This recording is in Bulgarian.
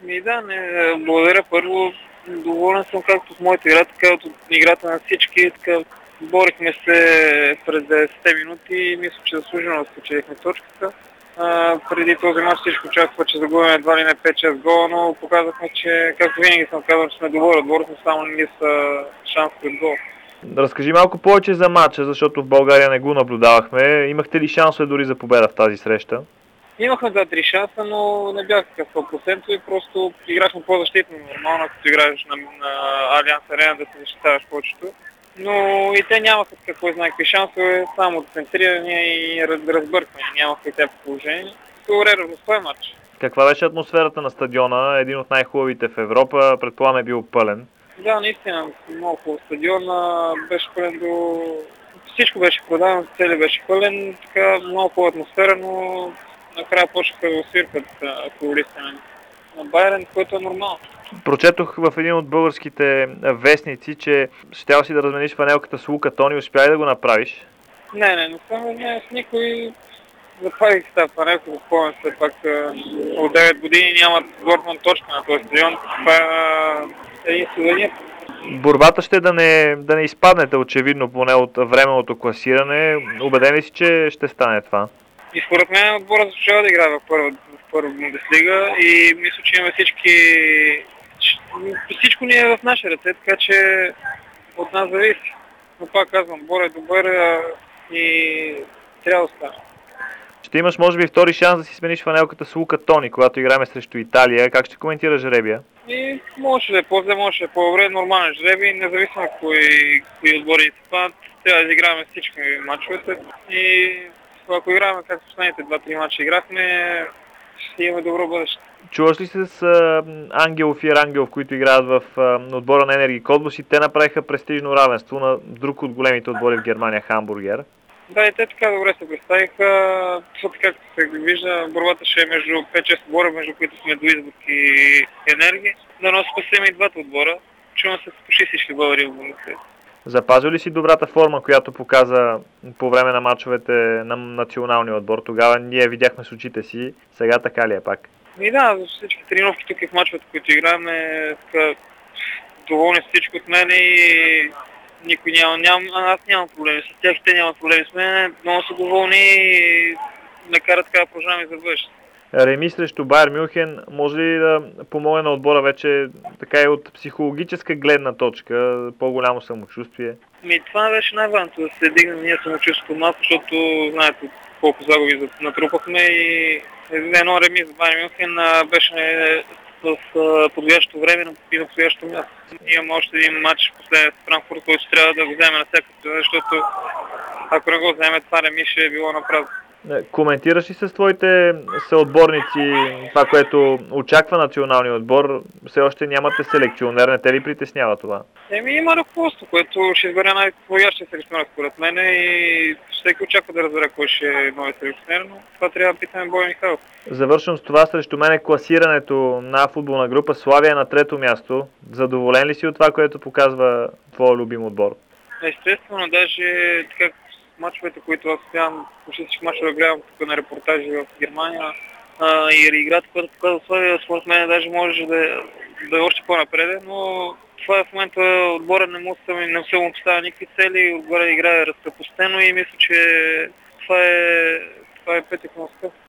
Да, не, благодаря. Първо, доволен съм както от моята игра, така и от играта на всички. Така, борихме се през 90-те минути и мисля, че заслужено спечелихме точката. Преди този мач всичко очаква, че загубим едва ли не 5-6 гола, но показахме, че както винаги съм казал, че сме добър отбор, но само не са шанс пред гол. Разкажи малко повече за матча, защото в България не го наблюдавахме. Имахте ли шансове дори за победа в тази среща? Имахме 2-3 шанса, но не бях така 100% и просто играхме по-защитно. Нормално, като играеш на Алианс Арена да се защитаваш повечето. Но и те нямаха какво знае какви шансове, само центриране и разбъркване. Нямаха и тяхно положение. Добре, равностоен матч. Каква беше атмосферата на стадиона? Един от най-хубавите в Европа, предполагам е бил пълен. Да, наистина, много хубав стадион, беше пълен до... Всичко беше продавано, целият беше пълен, така много хубава атмосфера, но накрая почнаха да свиркат футболистите на Байерн, което е нормално. Прочетох в един от българските вестници, че щял си да размениш фанелката с Лука Тони. Успя ли да го направиш? Не съм с никой. Запазих се тази фанелка, да спомням се пак от 9 години нямат Дортмунд точка на този стадион. Това е един сувенир. Борбата ще да не изпаднете, очевидно, поне от временното класиране. Убеден ли си, че ще стане това? И според мен отбора заслужава да играе в първа Бундеслига и мисля, че имаме всичко ни е в наши ръце, така че от нас зависи. Но пак казвам, отбора е добър и трябва да стане. Ще имаш, може би, втори шанс да си смениш фанелката с Лука Тони, когато играем срещу Италия. Как ще коментираш жребия? И може да е по-зле, може да е по-добре, нормален жреби, независимо кои отбори се падат, трябва да играем всички мачовете. И ако играем както последните 2-3 мача играхме, ще имаме добро бъдеще. Чуваш ли се с Ангелов и Рангелов, които играят в отбора на Енерги Котбус и те направиха престижно равенство на друг от големите отбори в Германия, Хамбургер? Да, и те така добре се представиха. Защото както се вижда, борбата ще е между 5-6 отбора, между които сме Дуисбург и Енерги. Да спасим и двата отбора. Чувам се с почти всички българи в Бундеслига. Запазил ли си добрата форма, която показа по време на мачовете на националния отбор? Тогава ние видяхме с очите си. Сега така ли е пак? И да, за всички тренировки тук и в мачовете, които играем, доволни с всичко от мен и никой аз нямам проблеми с тях, те нямат проблеми с мен. Много са доволни и ме карат така да продължаваме за бъдеще. Реми срещу Байер Мюнхен може ли да помогне на отбора вече така и от психологическа гледна точка, по-голямо самочувствие? Това беше най-важното, да се дигне ние самочувствието малко, защото знаете колко загуби натрупахме и едно реми за Байер Мюнхен беше в подходящо време и на подходящо място. Имаме още един матч последния с Франкфурт, който трябва да го вземе на всяка цена, защото ако не го вземе, това реми ще е било направо. Коментираш ли с твоите съотборници това, което очаква националния отбор? Все още нямате селекционер, не те ли притеснява това? Има ръководство, което ще избере най-подходящия селекционер според мен и всеки очаква да разбере кой ще е новият селекционер, но това трябва да питаме Бойо Михайлов. Завършвам с това, срещу мен е класирането на футболна група. Славия на трето място. Задоволен ли си от това, което показва твой любим отбор? Естествено, даже така мачовете, които аз успявам, почти всички мачове гледам тук на репортажи в Германия и играта, която показва Славия, според мен даже може да е още по-напред, но това в момента отбора не се му поставя никакви цели, отбора играе разпрепостено и мисля, че това е пътят на успех.